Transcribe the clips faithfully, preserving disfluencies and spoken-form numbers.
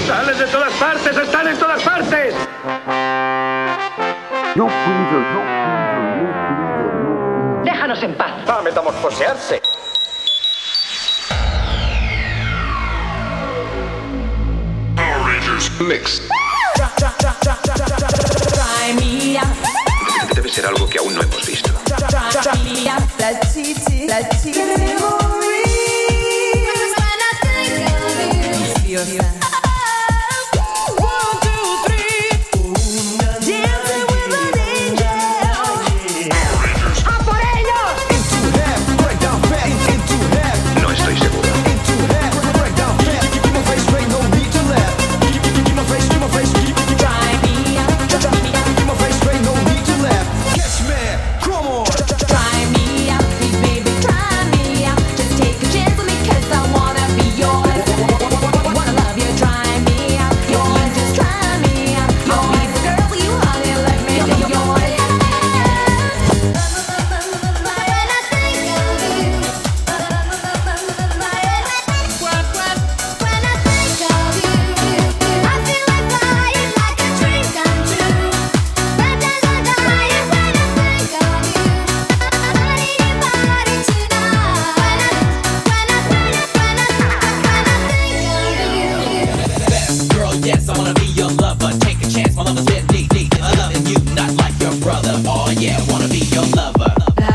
¡Salen de todas partes! ¡Están en todas partes! No puedo, no puedo, no puedo. Déjanos en paz. ¡A metamorfosearse! Power Rangers Mix. Debe ser algo que aún no hemos visto. La chichi, la chichi. Viciosa. No estoy seguro. Yes, I wanna be your lover. Take a chance, my love is dead deep, deep. I'm loving you, not like your brother. Oh yeah, I wanna be your lover.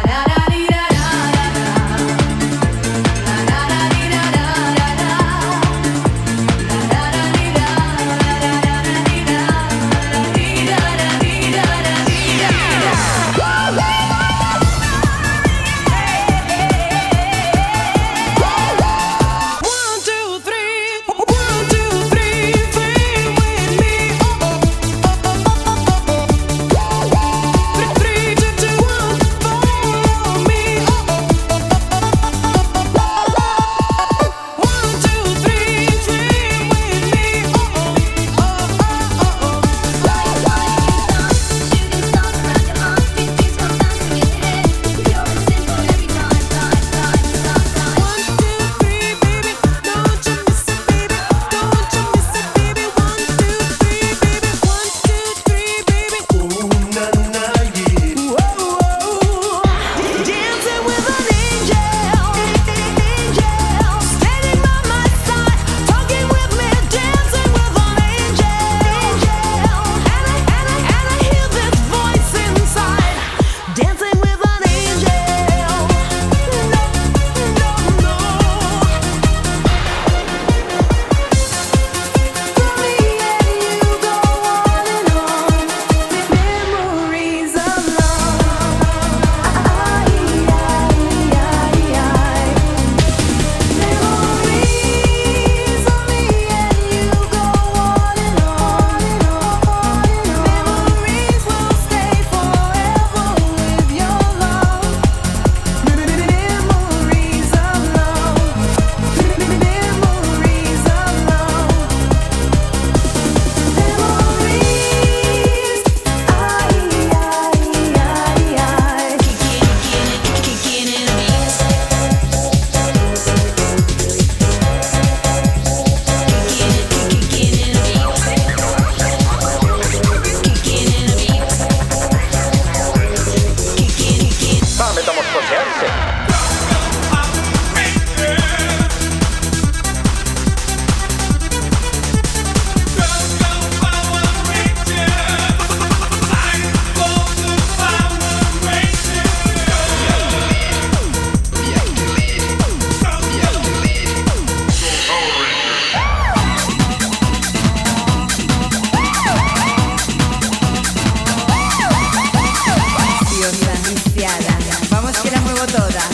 Vamos que la muevo toda.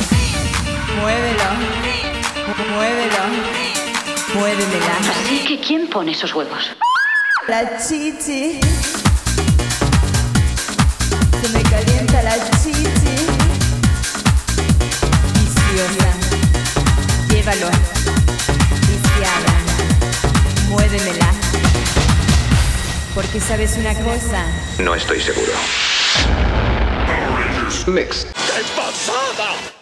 Muévelo, muévelo, muévemela. Así que ¿quién pone esos huevos? La chichi. Se me calienta la chichi. Viciosa. Llévalo. Viciada. Muévemela. Porque sabes una cosa. No estoy seguro. Power Rangers Mix. ¡Qué pasada!